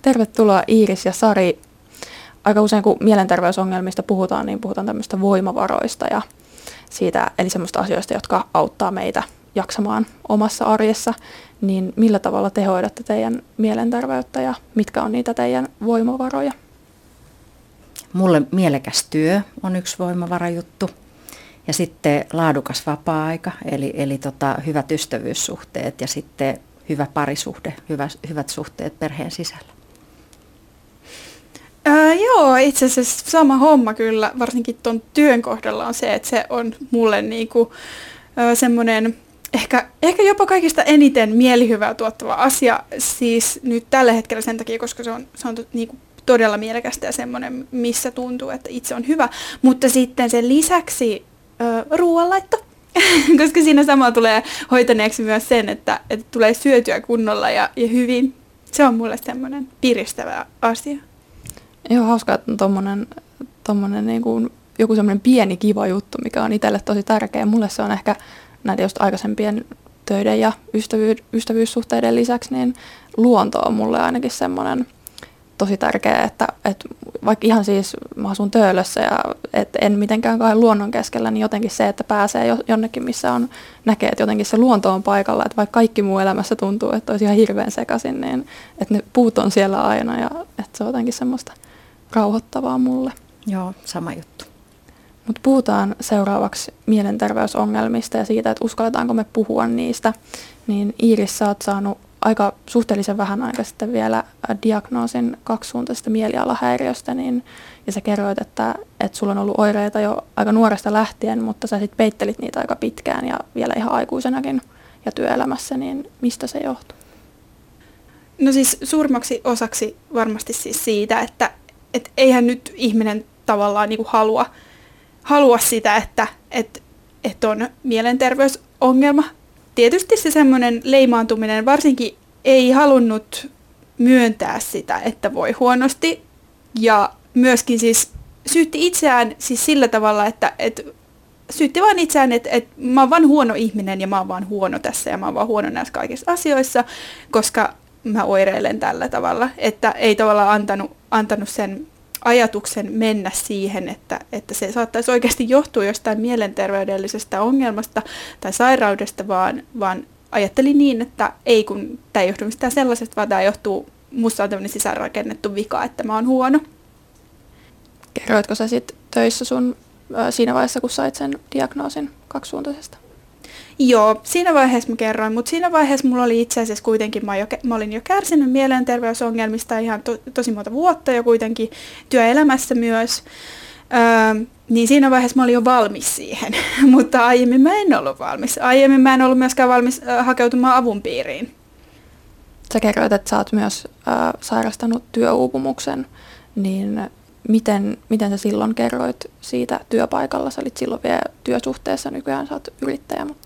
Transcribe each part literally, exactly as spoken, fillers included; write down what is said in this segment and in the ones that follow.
Tervetuloa Iiris ja Sari. Aika usein kun mielenterveysongelmista puhutaan, niin puhutaan tämmöistä voimavaroista ja siitä, eli semmoista asioista, jotka auttaa meitä jaksamaan omassa arjessa. Niin millä tavalla te hoidatte teidän mielenterveyttä ja mitkä on niitä teidän voimavaroja? Mulle mielekäs työ on yksi voimavarajuttu. Ja sitten laadukas vapaa-aika, eli, eli tota, hyvät ystävyyssuhteet ja sitten hyvä parisuhde, hyvä, hyvät suhteet perheen sisällä. Ää, joo, itse asiassa sama homma kyllä, varsinkin tuon työn kohdalla on se, että se on mulle niinku, ää, semmoinen ehkä, ehkä jopa kaikista eniten mielihyvää tuottava asia, siis nyt tällä hetkellä sen takia, koska se on, se on niinku todella mielekästä ja semmoinen, missä tuntuu, että itse on hyvä, mutta sitten sen lisäksi ää, ruoanlaitto. Koska siinä sama tulee hoitaneeksi myös sen, että, että tulee syötyä kunnolla ja, ja hyvin. Se on mulle semmoinen piristävä asia. Joo, hauskaa, että on tommonen, tommonen niin kuin joku semmoinen pieni kiva juttu, mikä on itselle tosi tärkeä. Mulle se on ehkä näitä just aikaisempien töiden ja ystävy- ystävyyssuhteiden lisäksi, niin luonto on mulle ainakin semmoinen tosi tärkeä, että, että vaikka ihan siis mä asun Töölössä ja et en mitenkään kai luonnon keskellä, niin jotenkin se, että pääsee jonnekin, missä on, näkee, että jotenkin se luonto on paikalla, että vaikka kaikki muu elämässä tuntuu, että olisi ihan hirveän sekaisin, niin että ne puut on siellä aina ja että se on jotenkin semmoista rauhoittavaa mulle. Joo, sama juttu. Mutta puhutaan seuraavaksi mielenterveysongelmista ja siitä, että uskalletaanko me puhua niistä. Niin Iiris, sä oot saanut aika suhteellisen vähän aikaa sitten vielä diagnoosin kaksisuuntaisesta mielialahäiriöstä, niin, ja sä kerroit, että, että sulla on ollut oireita jo aika nuoresta lähtien, mutta sä sitten peittelit niitä aika pitkään ja vielä ihan aikuisenakin ja työelämässä, niin mistä se johtuu? No siis suurimmaksi osaksi varmasti siis siitä, että et eihän nyt ihminen tavallaan niinku halua, halua sitä, että et, et on mielenterveysongelma. Tietysti se semmoinen leimaantuminen, varsinkin ei halunnut myöntää sitä, että voi huonosti. Ja myöskin siis syytti itseään siis sillä tavalla, että, että syytti vain itseään, että, että mä oon vaan huono ihminen ja mä oon vaan huono tässä ja mä oon vaan huono näissä kaikissa asioissa, koska mä oireilen tällä tavalla. Että ei tavallaan antanut, antanut sen ajatuksen mennä siihen, että, että se saattaisi oikeasti johtua jostain mielenterveydellisestä ongelmasta tai sairaudesta, vaan, vaan ajattelin niin, että ei kun tämä ei johdu mistään sellaisesta, vaan tämä johtuu, musta on tämmöinen sisäänrakennettu vika, että mä oon huono. Kerroitko sä sitten töissä sun ää, siinä vaiheessa, kun sait sen diagnoosin kaksisuuntaisesta? Joo, siinä vaiheessa mä kerroin, mutta siinä vaiheessa mulla oli itse asiassa kuitenkin, mä, jo, mä olin jo kärsinyt mielenterveysongelmista ihan to, tosi monta vuotta ja kuitenkin työelämässä myös, öö, niin siinä vaiheessa mä olin jo valmis siihen, mutta aiemmin mä en ollut valmis. Aiemmin mä en ollut myöskään valmis äh, hakeutumaan avun piiriin. Sä kerroit, että sä oot myös äh, sairastanut työuupumuksen, niin miten, miten sä silloin kerroit siitä työpaikalla? Sä olit silloin vielä työsuhteessa, nykyään sä oot yrittäjä, mutta...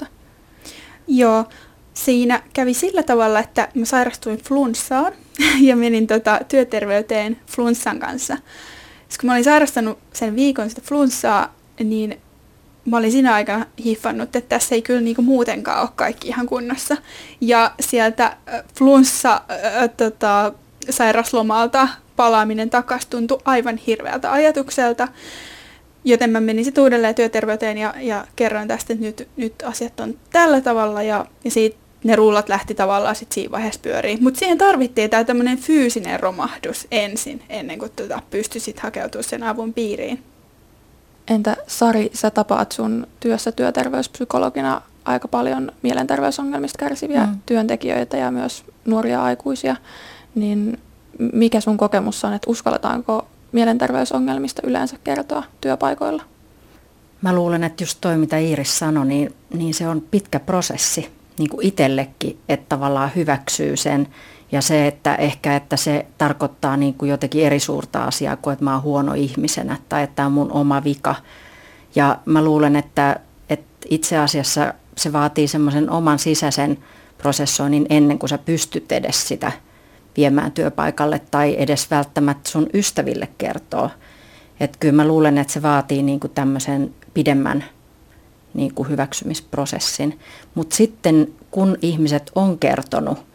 Joo, siinä kävi sillä tavalla, että mä sairastuin flunssaan ja menin tota, työterveyteen flunssan kanssa. Sitten kun mä olin sairastanut sen viikon sitä flunssaa, niin mä olin siinä aikana hiffannut, että tässä ei kyllä niinku muutenkaan ole kaikki ihan kunnossa. Ja sieltä flunssa äh, tota, sairaslomalta palaaminen takaisin tuntui aivan hirveältä ajatukselta. Joten mä menin sitten uudelleen työterveyteen ja, ja kerroin tästä, että nyt, nyt asiat on tällä tavalla ja, ja siitä ne rullat lähti tavallaan sitten siinä vaiheessa pyöriin. Mutta siihen tarvittiin tämä tämmöinen fyysinen romahdus ensin, ennen kuin tota pystyi sitten hakeutumaan sen avun piiriin. Entä Sari, sä tapaat sun työssä työterveyspsykologina aika paljon mielenterveysongelmista kärsiviä mm. työntekijöitä ja myös nuoria aikuisia, niin mikä sun kokemus on, että uskalletaanko mielenterveysongelmista yleensä kertoa työpaikoilla? Mä luulen, että just toi, mitä Iiris sanoi, niin, niin se on pitkä prosessi niin kuin itsellekin, että tavallaan hyväksyy sen. Ja se, että ehkä että se tarkoittaa niin kuin jotenkin eri suurta asiaa kuin, että mä oon huono ihmisenä tai että tämä on mun oma vika. Ja mä luulen, että, että itse asiassa se vaatii semmoisen oman sisäisen prosessoinnin ennen kuin sä pystyt edes sitä viemään työpaikalle tai edes välttämättä sun ystäville kertoo. Että kyllä mä luulen, että se vaatii niin kuin tämmöisen pidemmän niin kuin hyväksymisprosessin. Mutta sitten kun ihmiset on kertonut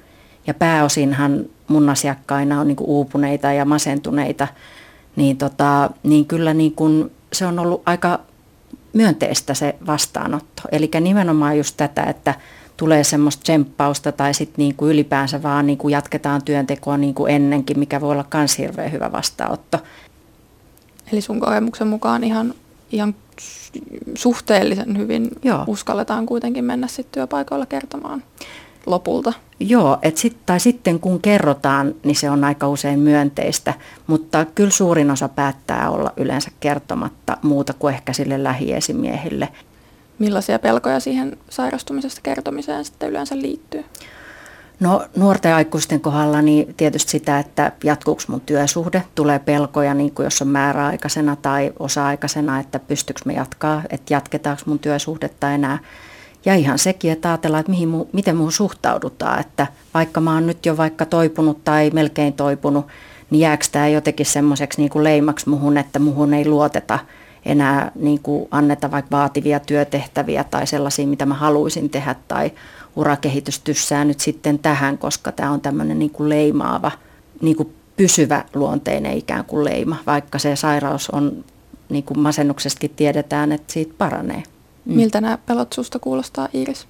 ja pääosinhan mun asiakkaina on niin kuin uupuneita ja masentuneita, niin, tota, niin kyllä niin kuin se on ollut aika myönteistä se vastaanotto. Eli nimenomaan just tätä, että tulee semmoista tsemppausta tai sitten niin kuin ylipäänsä vaan niin kuin jatketaan työntekoa niin kuin ennenkin, mikä voi olla myös hirveän hyvä vastaanotto. Eli sun kokemuksen mukaan ihan, ihan suhteellisen hyvin Joo. uskalletaan kuitenkin mennä sitten työpaikoilla kertomaan lopulta. Joo, et sit, tai sitten kun kerrotaan, niin se on aika usein myönteistä, mutta kyllä suurin osa päättää olla yleensä kertomatta muuta kuin ehkä sille lähiesimiehille. Millaisia pelkoja siihen sairastumisesta kertomiseen sitten yleensä liittyy? No nuorten aikuisten kohdalla niin tietysti sitä, että jatkuuko mun työsuhde, tulee pelkoja, niin kuin jos on määräaikaisena tai osa-aikaisena, että pystyykö me jatkaa, että jatketaanko mun työsuhdetta enää. Ja ihan sekin, että ajatellaan, että mihin mu, miten muuhun suhtaudutaan, että vaikka mä oon nyt jo vaikka toipunut tai melkein toipunut, niin jääkö tämä jotenkin semmoiseksi niin kuin leimaksi muhun, että muhun ei luoteta enää niin kuin anneta vaikka vaativia työtehtäviä tai sellaisia, mitä mä haluaisin tehdä tai urakehitys tyssää nyt sitten tähän, koska tämä on tämmöinen niin kuin leimaava, niin kuin pysyvä luonteinen ikään kuin leima, vaikka se sairaus on, niin kuin masennuksestakin tiedetään, että siitä paranee. Mm. Miltä nämä pelot susta kuulostaa, Iiris?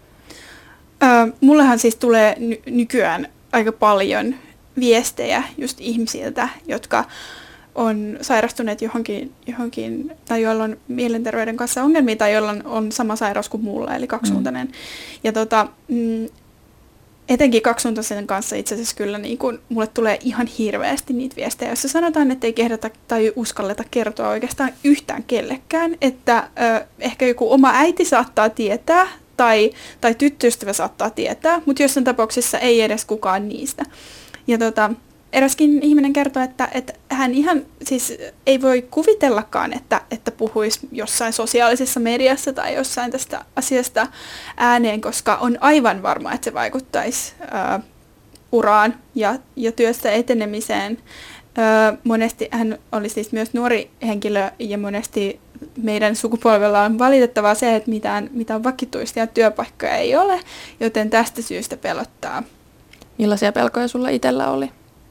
Ö, mullehan siis tulee ny- nykyään aika paljon viestejä just ihmisiltä, jotka on sairastuneet johonkin, johonkin tai joilla on mielenterveyden kanssa ongelmia tai joilla on, on sama sairaus kuin mulla, eli kaksisuuntainen. Mm. Ja tota, mm, etenkin kaksisuuntaisen kanssa itse asiassa kyllä niin kun, mulle tulee ihan hirveästi niitä viestejä, joissa sanotaan, että ei kehdata tai uskalleta kertoa oikeastaan yhtään kellekään, että ö, ehkä joku oma äiti saattaa tietää tai, tai tyttöystävä saattaa tietää, mutta jossain tapauksessa ei edes kukaan niistä. Ja tota, eräskin ihminen kertoi, että, että hän ihan siis ei voi kuvitellakaan, että, että puhuisi jossain sosiaalisessa mediassa tai jossain tästä asiasta ääneen, koska on aivan varma, että se vaikuttaisi ää, uraan ja, ja työssä etenemiseen. Ää, monesti hän oli siis myös nuori henkilö ja monesti meidän sukupolvella on valitettavaa se, että mitään, mitään vakituisia työpaikkoja ei ole, joten tästä syystä pelottaa. Millaisia pelkoja sulla itsellä oli?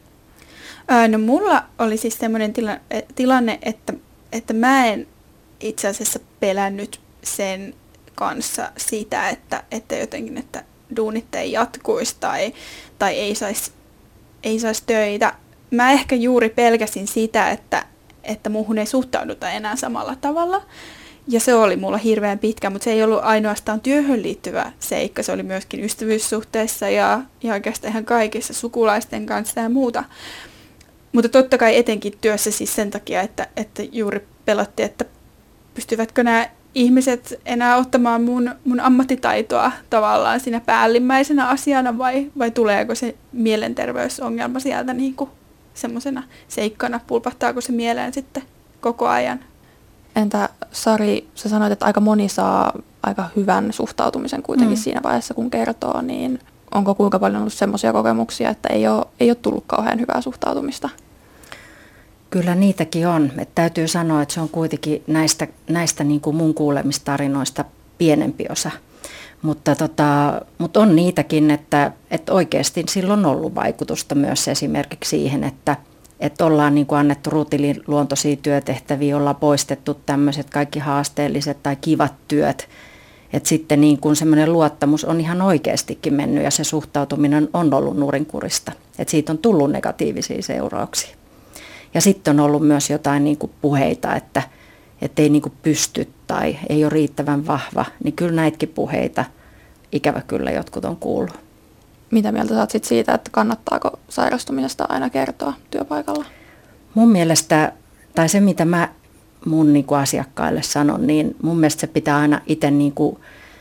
No mulla oli siis semmoinen tila, tilanne, että, että mä en itse asiassa pelännyt sen kanssa sitä, että, että jotenkin, että duunit ei jatkuisi tai, tai ei saisi ei sais töitä. Mä ehkä juuri pelkäsin sitä, että, että muuhun ei suhtauduta enää samalla tavalla. Ja se oli mulla hirveän pitkä, mutta se ei ollut ainoastaan työhön liittyvä seikka. Se oli myöskin ystävyyssuhteissa ja, ja oikeastaan ihan kaikissa sukulaisten kanssa ja muuta. Mutta totta kai etenkin työssä siis sen takia, että, että juuri pelotti, että pystyvätkö nämä ihmiset enää ottamaan mun, mun ammattitaitoa tavallaan siinä päällimmäisenä asiana vai, vai tuleeko se mielenterveysongelma sieltä niin kuin semmoisena seikkana, pulpahtaako se mieleen sitten koko ajan. Entä Sari, sä sanoit, että aika moni saa aika hyvän suhtautumisen kuitenkin mm. siinä vaiheessa, kun kertoo, niin onko kuinka paljon ollut semmoisia kokemuksia, että ei ole, ei ole tullut kauhean hyvää suhtautumista? Kyllä niitäkin on. Et täytyy sanoa, että se on kuitenkin näistä, näistä niin kuin mun kuulemistarinoista pienempi osa. Mutta, tota, mutta on niitäkin, että, että oikeasti sillä on ollut vaikutusta myös esimerkiksi siihen, että, että ollaan niin kuin annettu rutiiniluontoisia työtehtäviä, ollaan poistettu tämmöiset kaikki haasteelliset tai kivat työt. Että sitten niin kuin semmoinen luottamus on ihan oikeastikin mennyt ja se suhtautuminen on ollut nurinkurista. Että siitä on tullut negatiivisia seurauksia. Ja sitten on ollut myös jotain niin kuin puheita, että, että ei niin kuin pysty tai ei ole riittävän vahva. Niin kyllä näitäkin puheita ikävä kyllä jotkut on kuullut. Mitä mieltä sä oot sit siitä, että kannattaako sairastumisesta aina kertoa työpaikalla? Mun mielestä, tai se mitä mä mun niin kuin asiakkaille sanon, niin mun mielestä se pitää aina itse niin kuin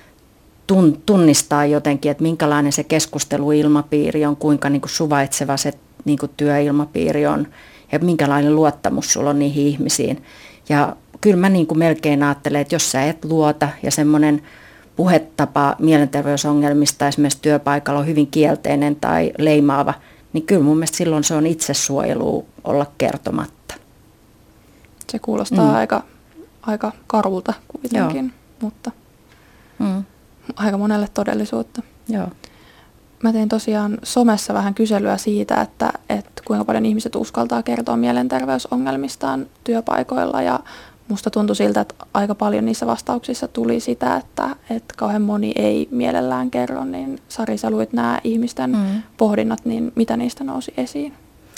tunnistaa jotenkin, että minkälainen se keskusteluilmapiiri on, kuinka niin kuin suvaitseva se niin kuin työilmapiiri on ja minkälainen luottamus sulla on niihin ihmisiin. Ja kyllä mä niin kuin melkein ajattelen, että jos sä et luota ja semmoinen puhetapa mielenterveysongelmista esimerkiksi työpaikalla on hyvin kielteinen tai leimaava, niin kyllä mun mielestä silloin se on itsesuojelua olla kertomatta. Se kuulostaa mm. aika, aika karulta kuitenkin, Joo. mutta mm. aika monelle todellisuutta. Joo. Mä tein tosiaan somessa vähän kyselyä siitä, että, että kuinka paljon ihmiset uskaltaa kertoa mielenterveysongelmistaan työpaikoilla ja musta tuntui siltä, että aika paljon niissä vastauksissa tuli sitä, että, että kauhean moni ei mielellään kerro, niin Sari, sä luit nämä ihmisten mm. pohdinnat, niin mitä niistä nousi esiin?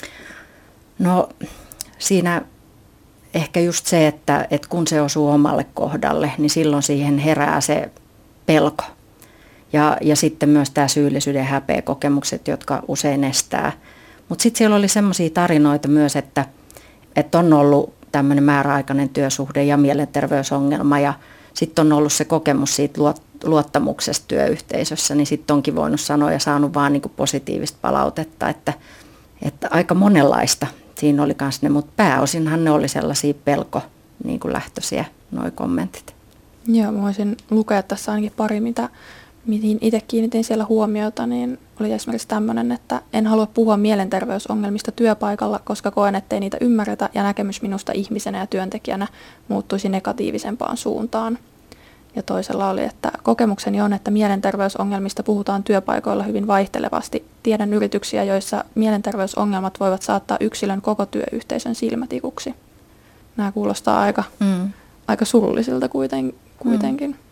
No siinä ehkä just se, että, että kun se osuu omalle kohdalle, niin silloin siihen herää se pelko. Ja, ja sitten myös tämä syyllisyyden ja häpeäkokemukset, jotka usein estää. Mutta sitten siellä oli semmoisia tarinoita myös, että, että on ollut tämmöinen määräaikainen työsuhde ja mielenterveysongelma ja sitten on ollut se kokemus siitä luottamuksesta työyhteisössä, niin sitten onkin voinut sanoa ja saanut vaan niinku positiivista palautetta, että, että aika monenlaista siinä oli myös ne, mutta pääosinhan ne oli sellaisia pelko niin kuin lähtöisiä noi kommentit. Joo, mä voisin lukea tässä ainakin pari, mitä, mihin itse kiinnitin siellä huomiota, niin oli esimerkiksi tämmöinen, että en halua puhua mielenterveysongelmista työpaikalla, koska koen, ettei niitä ymmärretä ja näkemys minusta ihmisenä ja työntekijänä muuttuisi negatiivisempaan suuntaan. Ja toisella oli, että kokemukseni on, että mielenterveysongelmista puhutaan työpaikoilla hyvin vaihtelevasti. Tiedän yrityksiä, joissa mielenterveysongelmat voivat saattaa yksilön koko työyhteisön silmätikuksi. Nämä kuulostaa aika, mm. aika surullisilta kuiten, kuitenkin. Mm.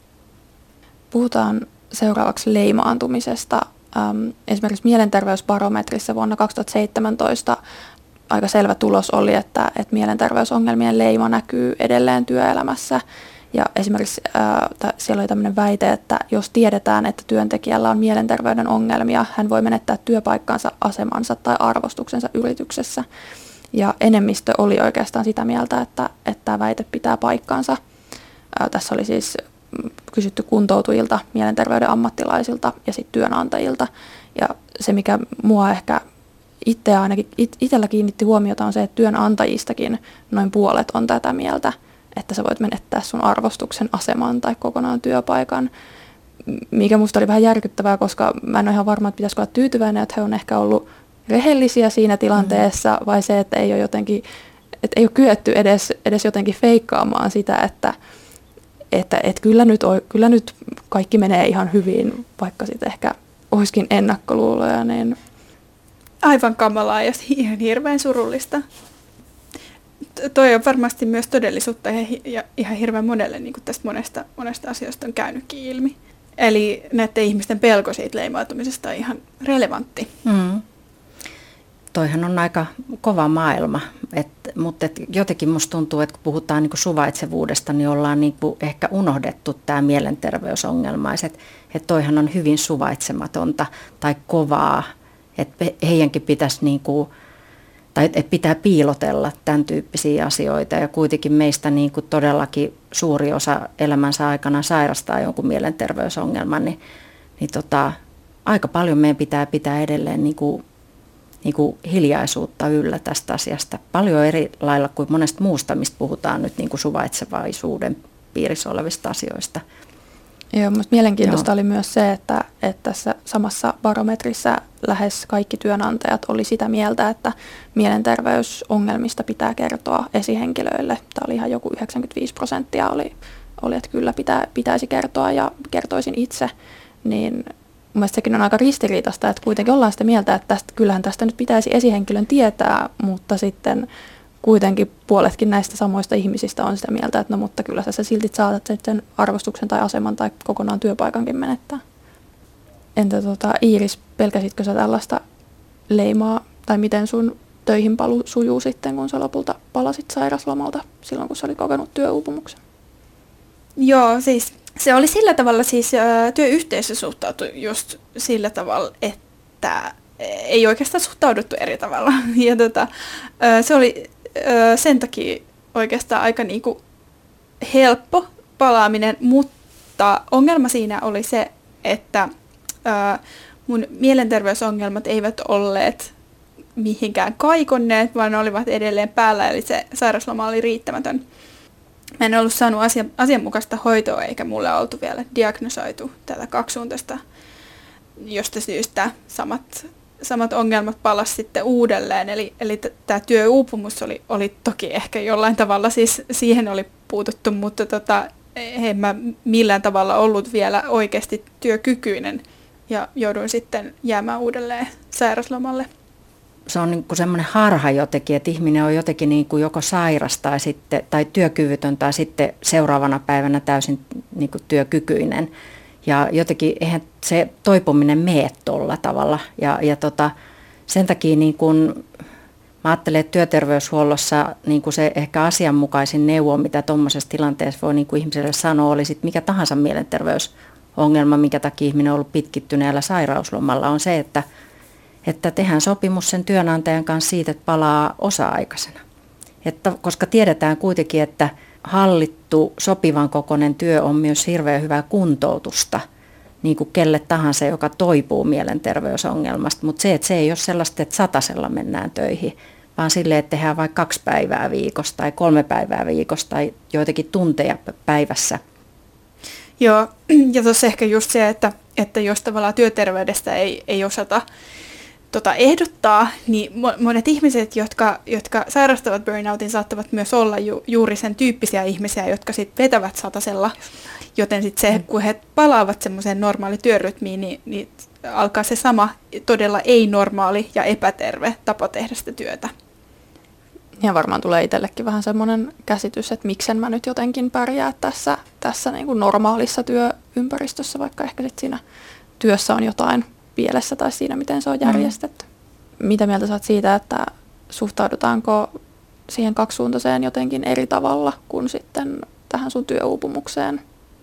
Puhutaan seuraavaksi leimaantumisesta. Ähm, esimerkiksi mielenterveysbarometrissa vuonna kaksituhattaseitsemäntoista aika selvä tulos oli, että, että mielenterveysongelmien leima näkyy edelleen työelämässä. Ja esimerkiksi äh, siellä oli tämmöinen väite, että jos tiedetään, että työntekijällä on mielenterveyden ongelmia, hän voi menettää työpaikkansa, asemansa tai arvostuksensa yrityksessä. Ja enemmistö oli oikeastaan sitä mieltä, että, että tämä väite pitää paikkansa. Äh, tässä oli siis kysytty kuntoutujilta, mielenterveyden ammattilaisilta ja sitten työnantajilta. Ja se, mikä mua ehkä itseä ainakin it, itsellä kiinnitti huomiota, on se, että työnantajistakin noin puolet on tätä mieltä, että sä voit menettää sun arvostuksen, aseman tai kokonaan työpaikan, mikä musta oli vähän järkyttävää, koska mä en ole ihan varma, että pitäisikö olla tyytyväinen, että he on ehkä ollut rehellisiä siinä tilanteessa, vai se, että ei ole jotenkin, että ei ole kyetty edes, edes jotenkin feikkaamaan sitä, että, että, että kyllä, nyt, kyllä nyt kaikki menee ihan hyvin, vaikka sitten ehkä olisikin ennakkoluuloja. Niin aivan kamalaa ja ihan hirveän surullista. Toi on varmasti myös todellisuutta ja ihan hirveän monelle, niin kuin tästä monesta, monesta asiasta on käynytkin ilmi. Eli näiden ihmisten pelko siitä leimautumisesta on ihan relevantti. Mm. Toihan on aika kova maailma, et, mutta et jotenkin musta tuntuu, että kun puhutaan niin kuin suvaitsevuudesta, niin ollaan niin kuin ehkä unohdettu tämä mielenterveysongelmaiset. Että toihan on hyvin suvaitsematonta tai kovaa, että heidänkin pitäisi niin kuin tai että pitää piilotella tämän tyyppisiä asioita ja kuitenkin meistä niin kuin todellakin suuri osa elämänsä aikana sairastaa jonkun mielenterveysongelman, niin, niin tota, aika paljon meidän pitää pitää edelleen niin kuin, niin kuin hiljaisuutta yllä tästä asiasta. Paljon eri lailla kuin monesta muusta, mistä puhutaan nyt niin kuin suvaitsevaisuuden piirissä olevista asioista. Joo, mutta mielenkiintoista Joo. oli myös se, että, että tässä samassa barometrissä lähes kaikki työnantajat oli sitä mieltä, että mielenterveysongelmista pitää kertoa esihenkilöille. Tämä oli ihan joku yhdeksänkymmentäviisi prosenttia oli, oli että kyllä pitää, pitäisi kertoa ja kertoisin itse. Niin mun mielestä sekin on aika ristiriitaista, että kuitenkin ollaan sitä mieltä, että tästä, kyllähän tästä nyt pitäisi esihenkilön tietää, mutta sitten kuitenkin puoletkin näistä samoista ihmisistä on sitä mieltä, että no mutta kyllä sä silti saatat sen arvostuksen tai aseman tai kokonaan työpaikankin menettää. Entä tota, Iiris, pelkäsitkö sä tällaista leimaa tai miten sun töihin palu sujuu sitten, kun sä lopulta palasit sairaslomalta silloin, kun sä olit kokenut työuupumuksen? Joo, siis se oli sillä tavalla, siis ä, työyhteisö suhtautui just sillä tavalla, että ei oikeastaan suhtauduttu eri tavalla. Ja tota, ä, se oli ä, sen takia oikeastaan aika niinku helppo palaaminen, mutta ongelma siinä oli se, että ä, mun mielenterveysongelmat eivät olleet mihinkään kaikonneet, vaan ne olivat edelleen päällä, eli se sairasloma oli riittämätön. Mä en ollut saanut asia, asianmukaista hoitoa, eikä mulle oltu vielä diagnosoitu tätä kaksisuuntaista, josta syystä samat, samat ongelmat palasi sitten uudelleen. Eli, eli tämä työuupumus oli, oli toki ehkä jollain tavalla, siis siihen oli puututtu, mutta tota, en mä millään tavalla ollut vielä oikeasti työkykyinen ja jouduin sitten jäämään uudelleen sairaslomalle. Se on niin kuin semmoinen harha jotenkin, että ihminen on jotenkin niin kuin joko sairas tai, sitten, tai työkyvytön tai sitten seuraavana päivänä täysin niin kuin työkykyinen. Ja jotenkin eihän se toipuminen mene tuolla tavalla. Ja, ja tota, sen takia niin kuin, mä ajattelen, että työterveyshuollossa niin kuin se ehkä asianmukaisin neuvo, mitä tuommoisessa tilanteessa voi niin kuin ihmiselle sanoa, oli sit mikä tahansa mielenterveysongelma, minkä takia ihminen on ollut pitkittyneellä sairauslomalla, on se, että että tehdään sopimus sen työnantajan kanssa siitä, että palaa osa-aikaisena. Että, koska tiedetään kuitenkin, että hallittu sopivan kokoinen työ on myös hirveän hyvää kuntoutusta, niin kuin kelle tahansa, joka toipuu mielenterveysongelmasta. Mutta se, että se ei ole sellaista, että satasella mennään töihin, vaan silleen, että tehdään vaikka kaksi päivää viikossa tai kolme päivää viikossa tai joitakin tunteja päivässä. Joo, ja tuossa ehkä just se, että, että jos tavallaan työterveydestä ei, ei osata Tota, ehdottaa, niin monet ihmiset, jotka, jotka sairastavat burnoutin, saattavat myös olla ju, juuri sen tyyppisiä ihmisiä, jotka sitten vetävät satasella. Joten sitten se, kun he palaavat semmoiseen normaali työrytmiin, niin, niin alkaa se sama todella ei-normaali ja epäterve tapa tehdä sitä työtä. Ja varmaan tulee itsellekin vähän semmoinen käsitys, että miksen mä nyt jotenkin pärjää tässä, tässä niin kuin normaalissa työympäristössä, vaikka ehkä sitten siinä työssä on jotain pielessä tai siinä, miten se on järjestetty. Mm. Mitä mieltä sä oot siitä, että suhtaudutaanko siihen kaksisuuntaiseen jotenkin eri tavalla kuin sitten tähän sun työuupumukseen?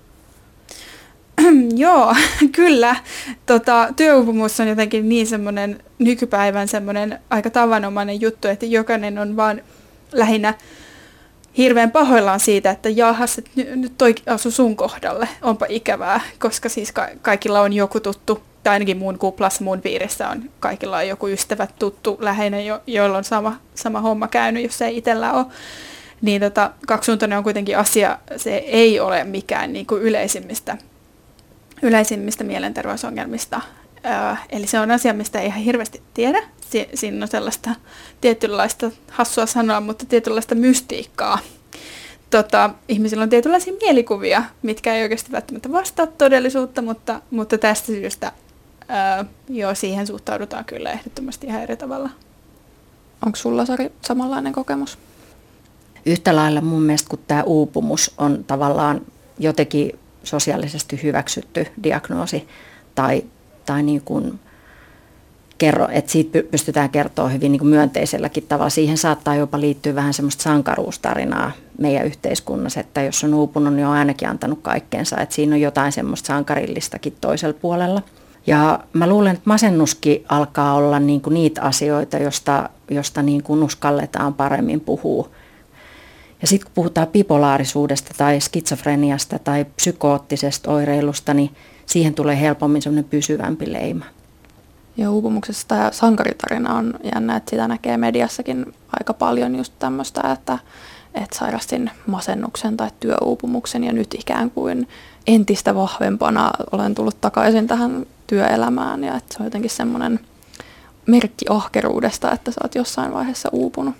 Joo, kyllä. Tota, työuupumus on jotenkin niin semmoinen nykypäivän semmoinen aika tavanomainen juttu, että jokainen on vaan lähinnä hirveän pahoillaan siitä, että jahas, että nyt toi asu sun kohdalle, onpa ikävää, koska siis ka- kaikilla on joku tuttu, tai ainakin mun kuplassa, mun piirissä on, kaikilla on joku ystävä tuttu, läheinen, jo- joilla on sama, sama homma käynyt, jos ei itsellä ole. Niin tota, kaksisuuntainen on kuitenkin asia, se ei ole mikään niin kuin yleisimmistä, yleisimmistä mielenterveysongelmista. Öö, eli se on asia, mistä ei ihan hirveästi tiedä. Si- siinä on sellaista tietynlaista, hassua sanoa, mutta tietynlaista mystiikkaa. Tota, ihmisillä on tietynlaisia mielikuvia, mitkä ei oikeasti välttämättä vastaa todellisuutta, mutta, mutta tästä syystä öö, joo, siihen suhtaudutaan kyllä ehdottomasti ihan eri tavalla. Onko sulla, Sari, samanlainen kokemus? Yhtä lailla mun mielestä, kun tämä uupumus on tavallaan jotenkin sosiaalisesti hyväksytty diagnoosi tai, tai niin kuin kerro, että siitä pystytään kertoa hyvin niin kuin myönteiselläkin tavalla. Siihen saattaa jopa liittyä vähän semmoista sankaruustarinaa meidän yhteiskunnassa, että jos on uupunut, niin on ainakin antanut kaikkeensa, että siinä on jotain semmoista sankarillistakin toisella puolella. Ja mä luulen, että masennuskin alkaa olla niin kuin niitä asioita, josta, josta niin kuin uskalletaan paremmin puhua. Ja sitten kun puhutaan bipolaarisuudesta tai skitsofreniasta tai psykoottisesta oireilusta, niin siihen tulee helpommin semmoinen pysyvämpi leima. Ja uupumuksessa tämä sankaritarina on jännä, että sitä näkee mediassakin aika paljon just tämmöistä, että, että sairastin masennuksen tai työuupumuksen ja nyt ikään kuin entistä vahvempana olen tullut takaisin tähän työelämään ja että se on jotenkin semmoinen merkki ahkeruudesta, että sä oot jossain vaiheessa uupunut.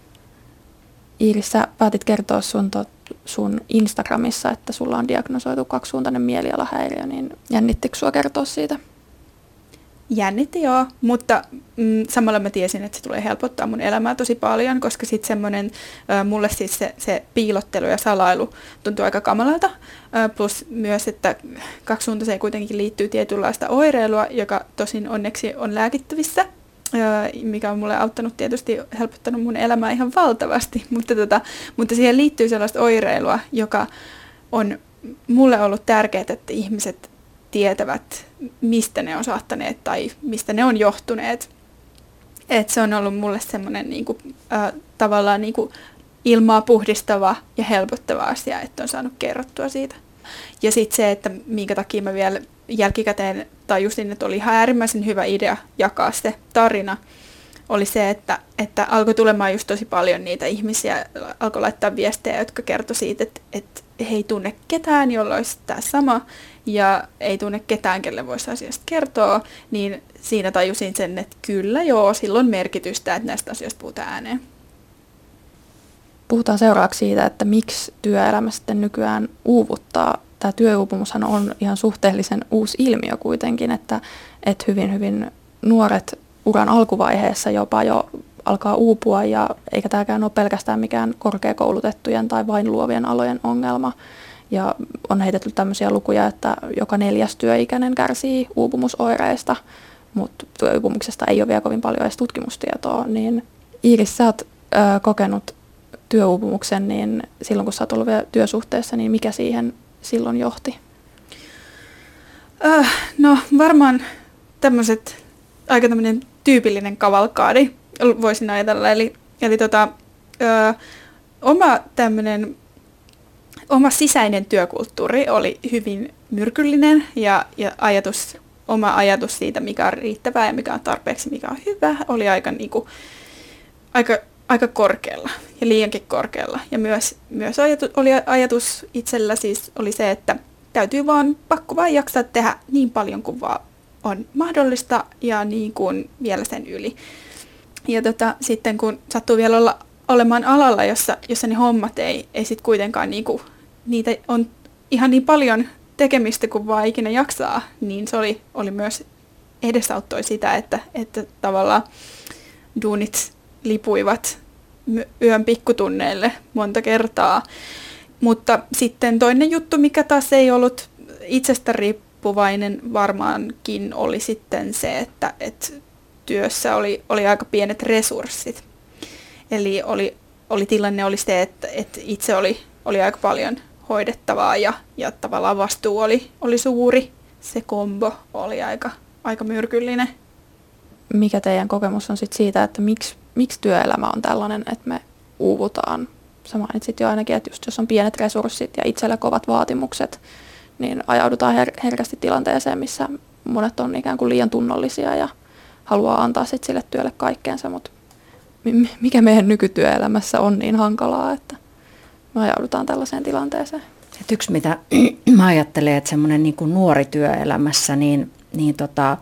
Iiris, sä päätit kertoa sun, tot, sun Instagramissa, että sulla on diagnosoitu kaksisuuntainen mielialahäiriö, niin jännittikö sua kertoa siitä? Jännitti joo, mutta mm, samalla mä tiesin, että se tulee helpottaa mun elämää tosi paljon, koska sitten semmoinen, äh, mulle siis se, se piilottelu ja salailu tuntuu aika kamalalta, äh, plus myös, että kaksisuuntaiseen kuitenkin liittyy tietynlaista oireilua, joka tosin onneksi on lääkittävissä, äh, mikä on mulle auttanut tietysti, helpottanut mun elämää ihan valtavasti, mutta, tota, mutta siihen liittyy sellaista oireilua, joka on mulle ollut tärkeää, että ihmiset tietävät, mistä ne on saattaneet tai mistä ne on johtuneet. Et se on ollut mulle semmoinen niinku, äh, tavallaan niinku ilmaa puhdistava ja helpottava asia, että on saanut kerrottua siitä. Ja sitten se, että minkä takia mä vielä jälkikäteen tajusin, että oli ihan äärimmäisen hyvä idea jakaa se tarina, oli se, että, että alkoi tulemaan just tosi paljon niitä ihmisiä, alkoi laittaa viestejä, jotka kertoi siitä, että, että he ei tunne ketään, jolla olisi tämä sama, ja ei tunne ketään, kelle voisi asiasta kertoa, niin siinä tajusin sen, että kyllä joo, sillä on merkitystä, että näistä asioista puhutaan ääneen. Puhutaan seuraavaksi siitä, että miksi työelämä sitten nykyään uuvuttaa tämä työuupumushan on ihan suhteellisen uusi ilmiö kuitenkin, että, että hyvin hyvin nuoret uran alkuvaiheessa jopa jo alkaa uupua, ja eikä tämäkään ole pelkästään mikään korkeakoulutettujen tai vain luovien alojen ongelma. Ja on heitetty tämmöisiä lukuja, että joka neljäs työikäinen kärsii uupumusoireista, mutta työuupumuksesta ei ole vielä kovin paljon edes tutkimustietoa. Niin Iiris, sä oot ö, kokenut työuupumuksen, niin silloin kun sä oot ollut vielä työsuhteessa, niin mikä siihen silloin johti? Äh, no varmaan tämmöiset aika tämmöinen tyypillinen kavalkaadi voisin ajatella. Eli, eli tota, ö, oma tämmöinen oma sisäinen työkulttuuri oli hyvin myrkyllinen ja, ja ajatus, oma ajatus siitä, mikä on riittävää ja mikä on tarpeeksi, mikä on hyvä, oli aika, niin kuin, aika, aika korkealla ja liiankin korkealla. Ja myös, myös ajatus, oli ajatus itsellä siis oli se, että täytyy vaan pakko vaan jaksaa tehdä niin paljon kuin vaan on mahdollista ja niin kuin vielä sen yli. Ja tota, sitten kun sattuu vielä olla, olemaan alalla, jossa, jossa ne hommat ei, ei sitten kuitenkaan niinku, niitä on ihan niin paljon tekemistä kuin vaan ikinä jaksaa, niin se oli, oli myös edesauttoi sitä, että, että tavallaan duunit lipuivat yön pikkutunneille monta kertaa. Mutta sitten toinen juttu, mikä taas ei ollut itsestä riippuvainen varmaankin, oli sitten se, että, että työssä oli, oli aika pienet resurssit. Eli oli, oli tilanne oli se, että, että itse oli, oli aika paljon hoidettavaa ja, ja tavallaan vastuu oli, oli suuri. Se kombo oli aika, aika myrkyllinen. Mikä teidän kokemus on sit siitä, että miksi, miksi työelämä on tällainen, että me uuvutaan? Sä mainitsit jo ainakin, että just jos on pienet resurssit ja itsellä kovat vaatimukset, niin ajaudutaan her- herkästi tilanteeseen, missä monet on ikään kuin liian tunnollisia ja haluaa antaa sit sille työlle kaikkeensa, mutta mikä meidän nykytyöelämässä on niin hankalaa, että me ajaudutaan tällaiseen tilanteeseen. Et yksi, mitä mä ajattelen, että semmoinen niin kuin nuori työelämässä, niin, niin tota,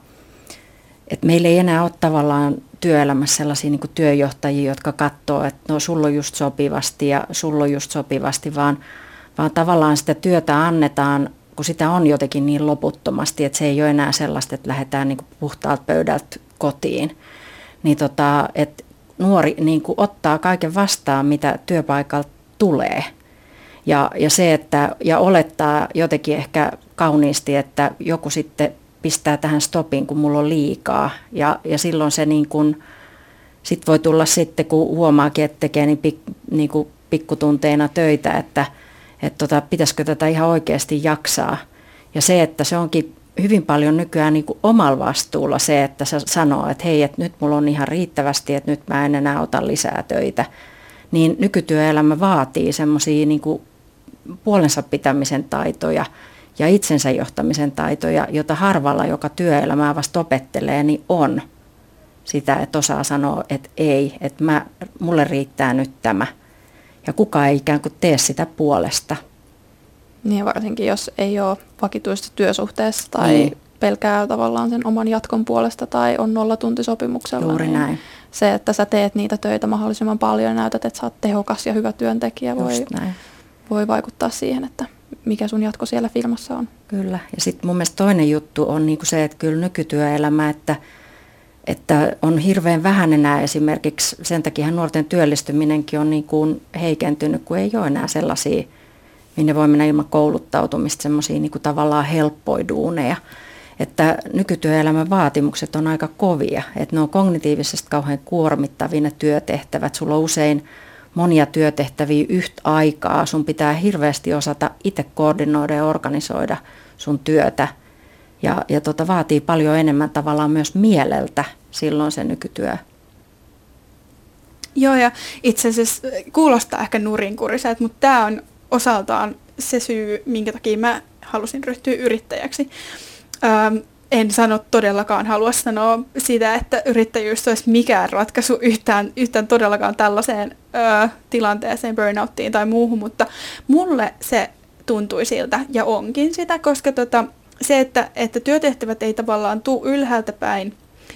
että meillä ei enää ole tavallaan työelämässä sellaisia niin kuin työjohtajia, jotka katsoo, että no sulla on just sopivasti ja sulla on just sopivasti, vaan, vaan tavallaan sitä työtä annetaan, kun sitä on jotenkin niin loputtomasti, että se ei ole enää sellaista, että lähdetään niin kuin puhtaalta pöydältä kotiin. Niin tota, että nuori niin kuin ottaa kaiken vastaan, mitä työpaikalta tulee. Ja, ja se, että ja olettaa jotenkin ehkä kauniisti, että joku sitten pistää tähän stopin, kun mulla on liikaa. Ja, ja silloin se niin kuin, sit voi tulla sitten, kun huomaakin, että tekee niin, pik, niin kuin pikkutunteina töitä, että et tota, pitäisikö tätä ihan oikeasti jaksaa. Ja se, että se onkin hyvin paljon nykyään niin kuin omalla vastuulla se, että se sanoo, että hei, että nyt mulla on ihan riittävästi, että nyt mä en enää ota lisää töitä. Niin nykytyöelämä vaatii semmoisia niin kuin puolensa pitämisen taitoja ja itsensä johtamisen taitoja, jota harvalla, joka työelämää vasta opettelee, niin on sitä, että osaa sanoa, että ei, että mä, mulle riittää nyt tämä. Ja kukaan ei ikään kuin tee sitä puolesta. Niin varsinkin, jos ei ole vakituista työsuhteessa tai niin. pelkää tavallaan sen oman jatkon puolesta tai on nollatuntisopimuksella. Juuri niin näin. Se, että sä teet niitä töitä mahdollisimman paljon ja näytät, että sä oot tehokas ja hyvä työntekijä, voi, voi vaikuttaa siihen, että mikä sun jatko siellä firmassa on. Kyllä. Ja sitten mun mielestä toinen juttu on niinku se, että kyllä nykytyöelämä, että, että on hirveän vähän enää esimerkiksi, sen takia nuorten työllistyminenkin on niinku heikentynyt, kun ei ole enää sellaisia, minne voi mennä ilman kouluttautumista, semmoisia niinku tavallaan helppoja duuneja. Että nykytyöelämän vaatimukset on aika kovia, että ne on kognitiivisesti kauhean kuormittavia ne työtehtävät. Sulla on usein monia työtehtäviä yhtä aikaa. Sun pitää hirveästi osata itse koordinoida ja organisoida sun työtä. Ja, ja tota, vaatii paljon enemmän tavallaan myös mieleltä silloin se nykytyö. Joo, ja itse asiassa kuulostaa ehkä nurinkuriselta, mutta tämä on osaltaan se syy, minkä takia mä halusin ryhtyä yrittäjäksi. Ähm, en sano todellakaan, halua sanoa sitä, että yrittäjyys olisi mikään ratkaisu yhtään, yhtään todellakaan tällaiseen ö, tilanteeseen, burnouttiin tai muuhun, mutta mulle se tuntui siltä ja onkin sitä, koska tota, se, että, että työtehtävät ei tavallaan tule ylhäältä päin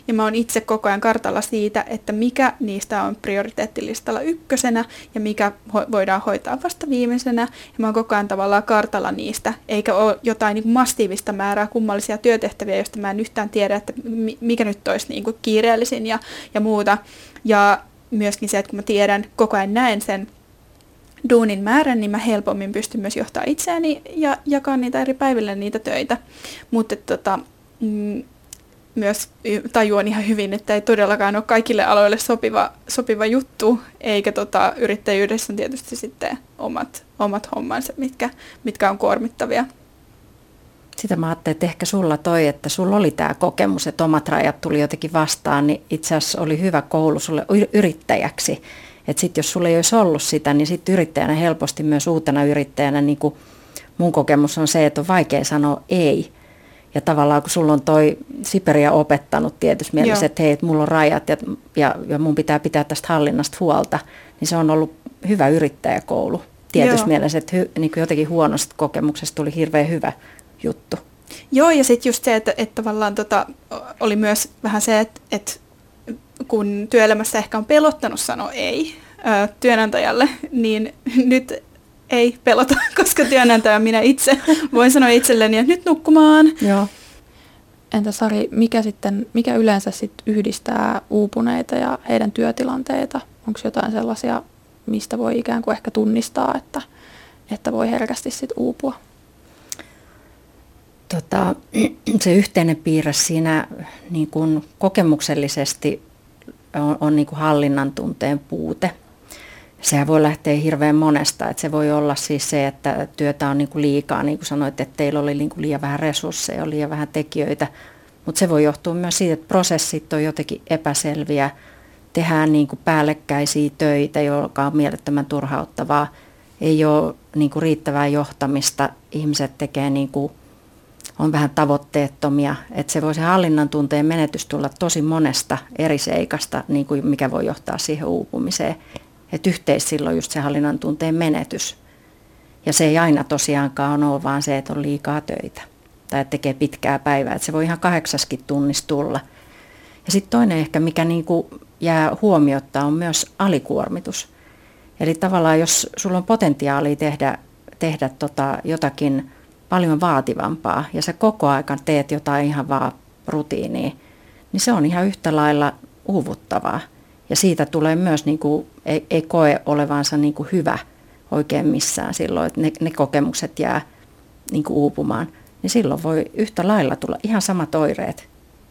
ja mä oon itse koko ajan kartalla siitä, että mikä niistä on prioriteettilistalla ykkösenä ja mikä ho- voidaan hoitaa vasta viimeisenä. Ja mä oon koko ajan tavallaan kartalla niistä, eikä ole jotain niin kuin massiivista määrää kummallisia työtehtäviä, joista mä en yhtään tiedä, että mikä nyt olisi niin kuin kiireellisin ja, ja muuta. Ja myöskin se, että kun mä tiedän, koko ajan näen sen duunin määrän, niin mä helpommin pystyn myös johtaa itseäni ja jakaa niitä eri päiville niitä töitä. Mutta tota, mm, myös tajuan ihan hyvin, että ei todellakaan ole kaikille aloille sopiva, sopiva juttu, eikä tota, yrittäjyydessä on tietysti sitten omat, omat hommansa, mitkä, mitkä on kuormittavia. Sitä mä ajattelin, että ehkä sulla toi, että sulla oli tämä kokemus, että omat rajat tuli jotenkin vastaan, niin itse asiassa oli hyvä koulu sulle yrittäjäksi. Että sitten jos sulla ei olisi ollut sitä, niin sitten yrittäjänä helposti myös uutena yrittäjänä, niin kuin mun kokemus on se, että on vaikea sanoa ei. Ja tavallaan kun sulla on toi Siperia opettanut tietysti mielessä, että hei, että mulla on rajat ja, ja, ja mun pitää pitää tästä hallinnasta huolta, niin se on ollut hyvä yrittäjäkoulu. Tietysti mielessä, että hy, niin kuin jotenkin huonosta kokemuksesta tuli hirveän hyvä juttu. Joo, ja sitten just se, että, että tavallaan tota, oli myös vähän se, että, että kun työelämässä ehkä on pelottanut sanoa ei ää, työnantajalle, niin nyt ei pelota, koska työnantaja minä itse voin sanoa itselleni, että nyt nukkumaan. Joo. Entä Sari, mikä, sitten, mikä yleensä sit yhdistää uupuneita ja heidän työtilanteita? Onko jotain sellaisia, mistä voi ikään kuin ehkä tunnistaa, että, että voi herkästi sit uupua? Tota, se yhteinen piirre siinä niin kuin kokemuksellisesti on, on niin kuin hallinnan tunteen puute. Sehän voi lähteä hirveän monesta. Että se voi olla siis se, että työtä on niin kuin liikaa, niin kuin sanoit, että teillä oli niin kuin liian vähän resursseja, liian vähän tekijöitä. Mutta se voi johtua myös siitä, että prosessit on jotenkin epäselviä. Tehdään niin kuin päällekkäisiä töitä, joka on mielettömän turhauttavaa. Ei ole niin kuin riittävää johtamista. Ihmiset tekee niin kuin on vähän tavoitteettomia, että se voi se hallinnan tunteen menetys tulla tosi monesta eri seikasta, niin kuin mikä voi johtaa siihen uupumiseen. Että yhteis silloin just se hallinnan tunteen menetys. Ja se ei aina tosiaankaan ole vaan se, että on liikaa töitä tai että tekee pitkää päivää. Että se voi ihan kahdeksaskin tunnissa tulla. Ja sitten toinen ehkä, mikä niin kuin jää huomiotta, on myös alikuormitus. Eli tavallaan jos sulla on potentiaalia tehdä, tehdä tota jotakin paljon vaativampaa ja sä koko ajan teet jotain ihan vaan rutiinia, niin se on ihan yhtä lailla uuvuttavaa. Ja siitä tulee myös, niin kuin, ei, ei koe olevansa niin kuin hyvä oikein missään silloin, että ne, ne kokemukset jää niin kuin uupumaan. Niin silloin voi yhtä lailla tulla ihan samat oireet.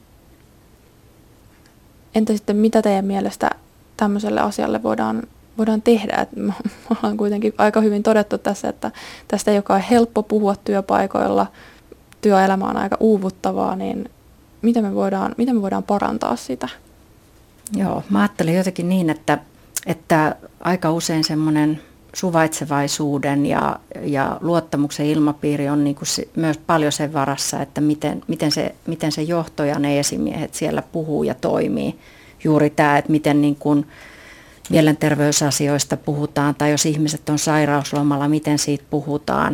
Entä sitten mitä teidän mielestä tämmöiselle asialle voidaan voidaan tehdä. Et me ollaan kuitenkin aika hyvin todettu tässä, että tästä ei ole helppo puhua työpaikoilla, työelämä on aika uuvuttavaa, niin miten me voidaan, miten me voidaan parantaa sitä? Joo, mä ajattelen jotenkin niin, että, että aika usein semmoinen suvaitsevaisuuden ja, ja luottamuksen ilmapiiri on niin kuin se, myös paljon sen varassa, että miten, miten, se, miten se johto ja ne esimiehet siellä puhuu ja toimii. Juuri tämä, että miten niin kuin mielenterveysasioista puhutaan tai jos ihmiset on sairauslomalla, miten siitä puhutaan.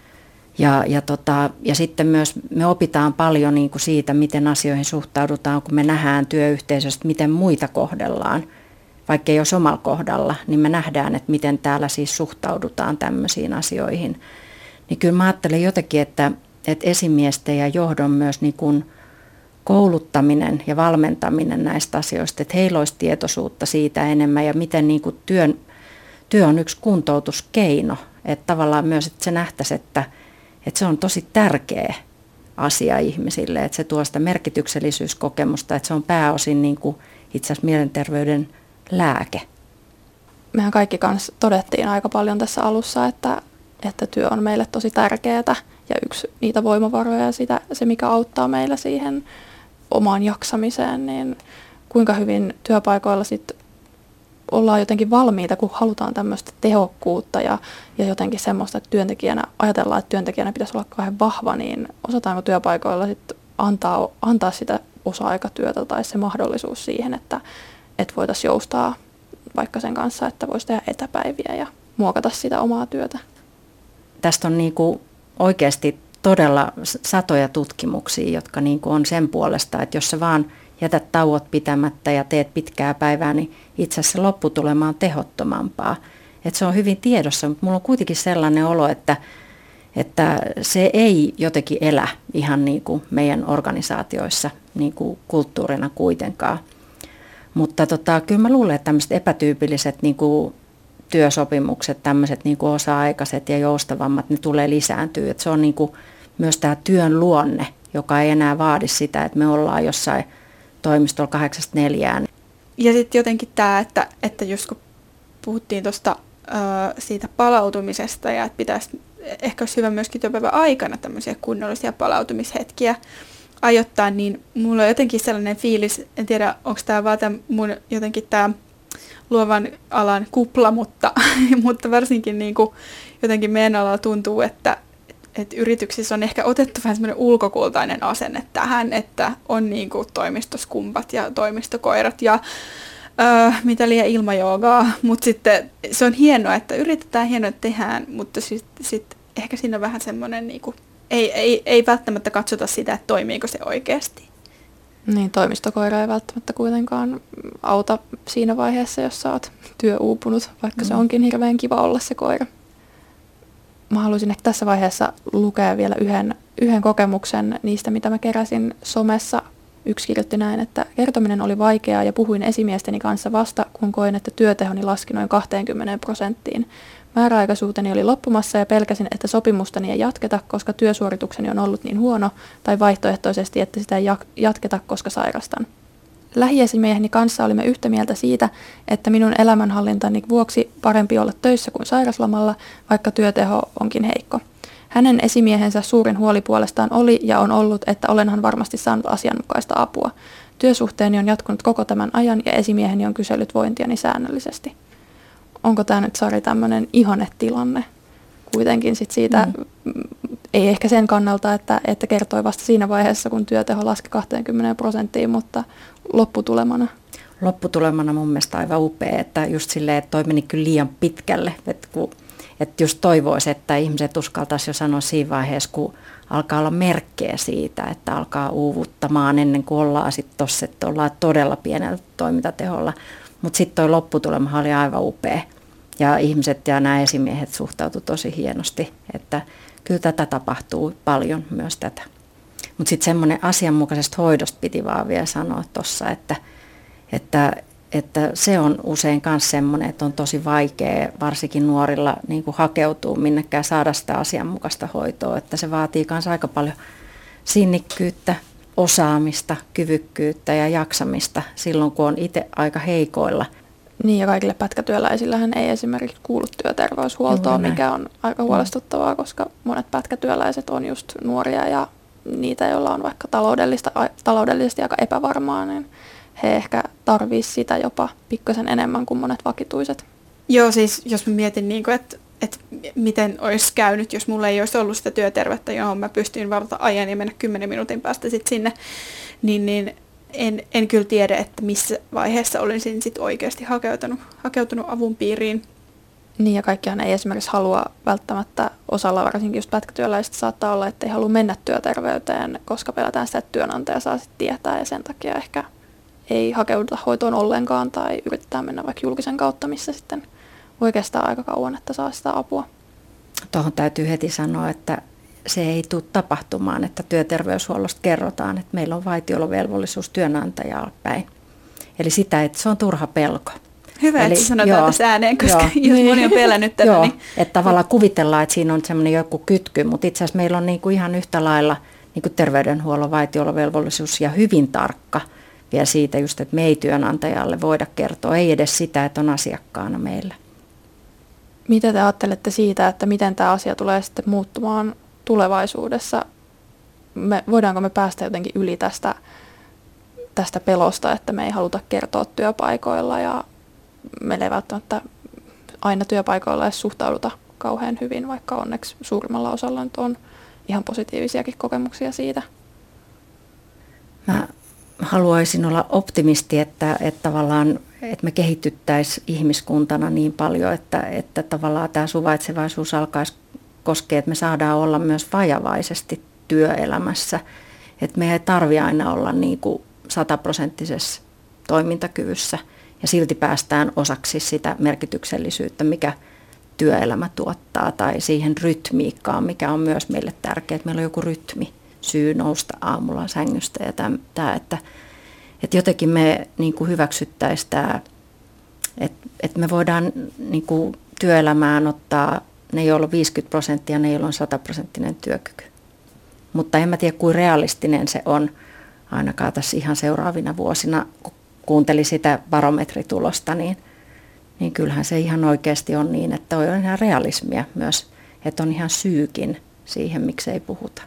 Ja, ja, tota, ja sitten myös me opitaan paljon niin kuin siitä, miten asioihin suhtaudutaan, kun me nähdään työyhteisöstä, miten muita kohdellaan. Vaikka ei ole omalla kohdalla, niin me nähdään, että miten täällä siis suhtaudutaan tämmöisiin asioihin. Niin kyllä mä ajattelen jotenkin, että, että esimiesten ja johdon myös niin kuin kouluttaminen ja valmentaminen näistä asioista, että heillä olisi tietoisuutta siitä enemmän ja miten niin kuin työn, työ on yksi kuntoutuskeino. Että tavallaan myös, että se nähtäisi, että, että se on tosi tärkeä asia ihmisille, että se tuo sitä merkityksellisyyskokemusta, että se on pääosin niin kuin itse asiassa mielenterveyden lääke. Mehän kaikki kanssa todettiin aika paljon tässä alussa, että, että työ on meille tosi tärkeää ja yksi niitä voimavaroja ja sitä, se, mikä auttaa meillä siihen omaan jaksamiseen, niin kuinka hyvin työpaikoilla sit ollaan jotenkin valmiita, kun halutaan tämmöistä tehokkuutta ja, ja jotenkin semmoista, että työntekijänä ajatellaan, että työntekijänä pitäisi olla kauhean vahva, niin osataanko työpaikoilla sit antaa, antaa sitä osa-aikatyötä tai se mahdollisuus siihen, että että voitaisiin joustaa vaikka sen kanssa, että voisi tehdä etäpäiviä ja muokata sitä omaa työtä. Tästä on niin kuin oikeasti todella satoja tutkimuksia, jotka niin kuin on sen puolesta, että jos sä vaan jätät tauot pitämättä ja teet pitkää päivää, niin itse asiassa lopputulema on tehottomampaa. Et se on hyvin tiedossa, mutta mulla on kuitenkin sellainen olo, että, että se ei jotenkin elä ihan niin kuin meidän organisaatioissa niin kuin kulttuurina kuitenkaan. Mutta tota, kyllä mä luulen, että tämmöiset epätyypilliset niin kuin työsopimukset, tämmöiset niin kuin osa-aikaiset ja joustavammat, ne tulee lisääntyä. Et se on niin kuin myös tämä työn luonne, joka ei enää vaadi sitä, että me ollaan jossain toimistolla kahdeksasta neljään. Ja sitten jotenkin tämä, että, että just kun puhuttiin tuosta siitä palautumisesta ja että pitäisi, ehkä olisi hyvä myöskin työpäivän aikana tämmöisiä kunnollisia palautumishetkiä ajoittaa, niin mulla on jotenkin sellainen fiilis, en tiedä onko tämä vaan tämän mun jotenkin tämä luovan alan kupla, mutta, mutta varsinkin niin kuin jotenkin meidän alalla tuntuu, että, että yrityksissä on ehkä otettu vähän semmoinen ulkokultainen asenne tähän, että on niin kuin toimistoskumpat ja toimistokoirat ja öö, mitä liian ilmajoogaa, mutta sitten se on hienoa, että yritetään, hienoa, että tehdään, mutta sitten sit ehkä siinä on vähän semmoinen, niin kuin, ei, ei, ei välttämättä katsota sitä, että toimiiko se oikeasti. Niin, toimistokoira ei välttämättä kuitenkaan auta siinä vaiheessa, jos sä oot työuupunut, vaikka mm. se onkin hirveän kiva olla se koira. Mä haluaisin ehkä tässä vaiheessa lukea vielä yhden, yhden kokemuksen niistä, mitä mä keräsin somessa. Yksi kirjoitti näin, että kertominen oli vaikeaa ja puhuin esimiesteni kanssa vasta, kun koin, että työtehoni laski noin kaksikymmentä prosenttiin. Määräaikaisuuteni oli loppumassa ja pelkäsin, että sopimustani ei jatketa, koska työsuoritukseni on ollut niin huono, tai vaihtoehtoisesti, että sitä ei jatketa, koska sairastan. Lähiesimieheni kanssa olimme yhtä mieltä siitä, että minun elämänhallintani vuoksi parempi olla töissä kuin sairaslomalla, vaikka työteho onkin heikko. Hänen esimiehensä suurin huoli puolestaan oli ja on ollut, että olenhan varmasti saanut asianmukaista apua. Työsuhteeni on jatkunut koko tämän ajan ja esimieheni on kysellyt vointiani säännöllisesti. Onko tämä nyt, Sari, tämmöinen ihannetilanne kuitenkin sit siitä, mm. ei ehkä sen kannalta, että, että kertoi vasta siinä vaiheessa, kun työteho laski kaksikymmentä prosenttia, mutta lopputulemana? Lopputulemana mun mielestä aivan upea, että just silleen, että toi meni kyllä liian pitkälle, että, kun, että just toivoisi, että ihmiset uskaltaisi jo sanoa siinä vaiheessa, kun alkaa olla merkkejä siitä, että alkaa uuvuttamaan ennen kuin ollaan sitten tossa, että ollaan todella pienellä toimintateholla. Mutta sitten toi lopputulema oli aivan upea ja ihmiset ja nämä esimiehet suhtautuivat tosi hienosti, että kyllä tätä tapahtuu paljon myös tätä. Mutta sitten semmoinen asianmukaisesta hoidosta piti vaan vielä sanoa tuossa, että, että, että se on usein myös semmoinen, että on tosi vaikea varsinkin nuorilla niin kuin hakeutua minnekään saada sitä asianmukaista hoitoa, että se vaatii myös aika paljon sinnikkyyttä, osaamista, kyvykkyyttä ja jaksamista silloin, kun on itse aika heikoilla. Niin, ja kaikille pätkätyöläisillähän ei esimerkiksi kuulu työterveyshuoltoon, mikä on aika huolestuttavaa, koska monet pätkätyöläiset on just nuoria ja niitä, joilla on vaikka taloudellista, taloudellisesti aika epävarmaa, niin he ehkä tarvitsisivat sitä jopa pikkasen enemmän kuin monet vakituiset. Joo, siis jos mä mietin, niin kuin, että että miten olisi käynyt, jos mulla ei olisi ollut sitä työtervettä, johon mä pystyin valta ajan ja mennä kymmenen minuutin päästä sit sinne, niin, niin en, en kyllä tiedä, että missä vaiheessa olisin sit oikeasti hakeutunut, hakeutunut avun piiriin. Niin, ja kaikkihan ei esimerkiksi halua välttämättä, osalla varsinkin just pätkätyöläisistä saattaa olla, että ei halua mennä työterveyteen, koska pelätään sitä, että työnantaja saa sitten tietää, ja sen takia ehkä ei hakeuduta hoitoon ollenkaan tai yritetään mennä vaikka julkisen kautta, missä sitten voi kestää aika kauan, että saa sitä apua. Tuohon täytyy heti sanoa, että se ei tule tapahtumaan, että työterveyshuollosta kerrotaan, että meillä on vaitiolovelvollisuus työnantajalle päin. Eli sitä, että se on turha pelko. Hyvä, Eli, että sanotaan joo, tässä ääneen, koska joo, jos moni on pelännyt tätä. Joo, niin että tavallaan kuvitellaan, että siinä on semmoinen joku kytky, mutta itse asiassa meillä on niinku ihan yhtä lailla niinku terveydenhuollon vaitiolovelvollisuus ja hyvin tarkka vielä siitä just, että me ei työnantajalle voida kertoa, ei edes sitä, että on asiakkaana meillä. Mitä te ajattelette siitä, että miten tämä asia tulee sitten muuttumaan tulevaisuudessa? Me, voidaanko me päästä jotenkin yli tästä, tästä pelosta, että me ei haluta kertoa työpaikoilla ja meillä ei välttämättä aina työpaikoilla edes suhtauduta kauhean hyvin, vaikka onneksi suurimmalla osalla nyt on ihan positiivisiakin kokemuksia siitä. Mä haluaisin olla optimisti, että, että tavallaan että me kehityttäisiin ihmiskuntana niin paljon, että, että tavallaan tämä suvaitsevaisuus alkaisi koskea, että me saadaan olla myös vajavaisesti työelämässä. Että me ei tarvitse aina olla niin kuin sataprosenttisessa toimintakyvyssä ja silti päästään osaksi sitä merkityksellisyyttä, mikä työelämä tuottaa, tai siihen rytmiikkaan, mikä on myös meille tärkeää, että meillä on joku rytmi, syy nousta aamulla sängystä ja tämä, että, että jotenkin me niin kuin hyväksyttäisiin tämä, että, että me voidaan niin kuin työelämään ottaa ne, joilla on viisikymmentä prosenttia, ne, joilla on sata prosenttinen työkyky. Mutta en mä tiedä, kuinka realistinen se on ainakaan tässä ihan seuraavina vuosina, kun kuuntelin sitä barometritulosta, niin, niin kyllähän se ihan oikeasti on niin, että on ihan realismia myös, että on ihan syykin siihen, miksi ei puhuta.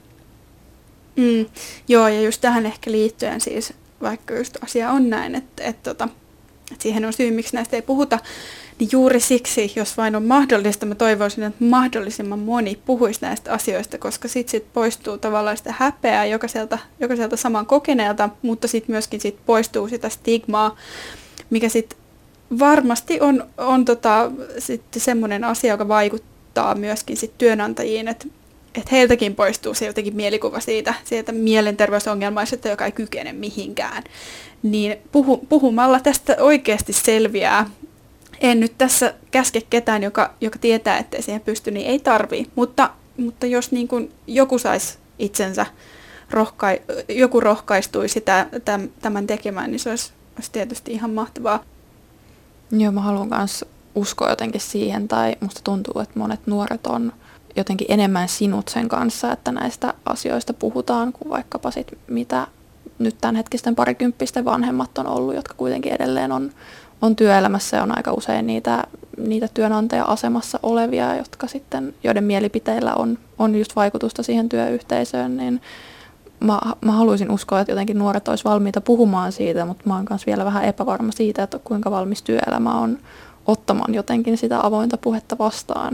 Mm, joo, ja just tähän ehkä liittyen siis, vaikka just asia on näin, että, että, että, että siihen on syy, miksi näistä ei puhuta, niin juuri siksi, jos vain on mahdollista, mä toivoisin, että mahdollisimman moni puhuisi näistä asioista, koska sitten sit poistuu tavallaan sitä häpeää jokaiselta, jokaiselta saman kokeneelta, mutta sitten myöskin sit poistuu sitä stigmaa, mikä sitten varmasti on, on tota, sitten semmoinen asia, joka vaikuttaa myöskin sit työnantajiin, että et heiltäkin poistuu se jotenkin mielikuva siitä, siitä mielenterveysongelmaisesta, joka ei kykene mihinkään. Niin puhu, puhumalla tästä oikeasti selviää. En nyt tässä käske ketään, joka, joka tietää, ettei siihen pysty, niin ei tarvii. Mutta, mutta jos niin kuin joku saisi itsensä, rohkai, joku rohkaistuisi sitä, tämän tekemään, niin se olisi, olisi tietysti ihan mahtavaa. Joo, mä haluan myös uskoa jotenkin siihen, tai musta tuntuu, että monet nuoret on jotenkin enemmän sinut sen kanssa, että näistä asioista puhutaan, kuin vaikkapa sit, mitä nyt tämänhetkisten parikymppisten vanhemmat on ollut, jotka kuitenkin edelleen on, on työelämässä ja on aika usein niitä, niitä työnantaja-asemassa olevia, jotka sitten, joiden mielipiteillä on, on just vaikutusta siihen työyhteisöön, niin mä, mä haluaisin uskoa, että jotenkin nuoret olisi valmiita puhumaan siitä, mutta mä oon myös vielä vähän epävarma siitä, että kuinka valmis työelämä on ottamaan jotenkin sitä avointa puhetta vastaan.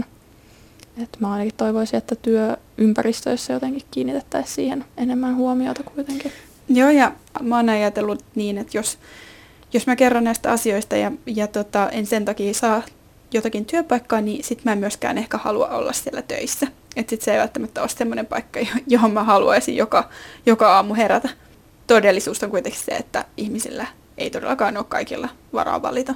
Et mä ainakin toivoisin, että työympäristöissä jotenkin kiinnitettäisiin siihen enemmän huomiota kuitenkin. Joo, ja mä oon ajatellut niin, että jos, jos mä kerron näistä asioista ja, ja tota, en sen takia saa jotakin työpaikkaa, niin sit mä en myöskään ehkä halua olla siellä töissä. Että sit se ei välttämättä ole semmoinen paikka, johon mä haluaisin joka, joka aamu herätä. Todellisuus on kuitenkin se, että ihmisillä ei todellakaan ole kaikilla varaa valita.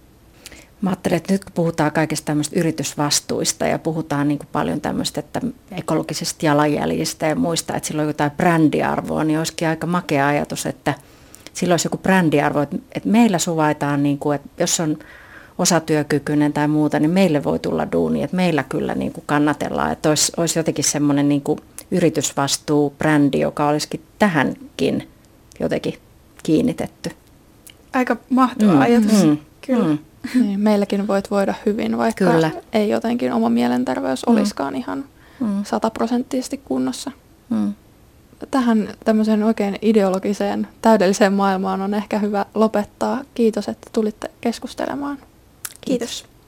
Mä ajattelen, että nyt kun puhutaan kaikista tämmöistä yritysvastuista ja puhutaan niin kuin paljon tämmöistä että ekologisista jalanjäljistä ja muista, että sillä on jotain brändiarvoa, niin olisikin aika makea ajatus, että sillä olisi joku brändiarvo, että, että meillä suvaitaan, niin kuin, että jos on osatyökykyinen tai muuta, niin meille voi tulla duuni, että meillä kyllä niin kuin kannatellaan, että olisi, olisi jotenkin semmoinen niin kuin yritysvastuu-brändi, joka olisikin tähänkin jotenkin kiinnitetty. Aika mahtava mm, ajatus, mm, kyllä. Mm. Niin, meilläkin voit voida hyvin, vaikka Kyllä. ei jotenkin oma mielenterveys mm. olisikaan ihan mm. sataprosenttisesti kunnossa. Mm. Tähän tämmöiseen oikein ideologiseen, täydelliseen maailmaan on ehkä hyvä lopettaa. Kiitos, että tulitte keskustelemaan. Kiitos.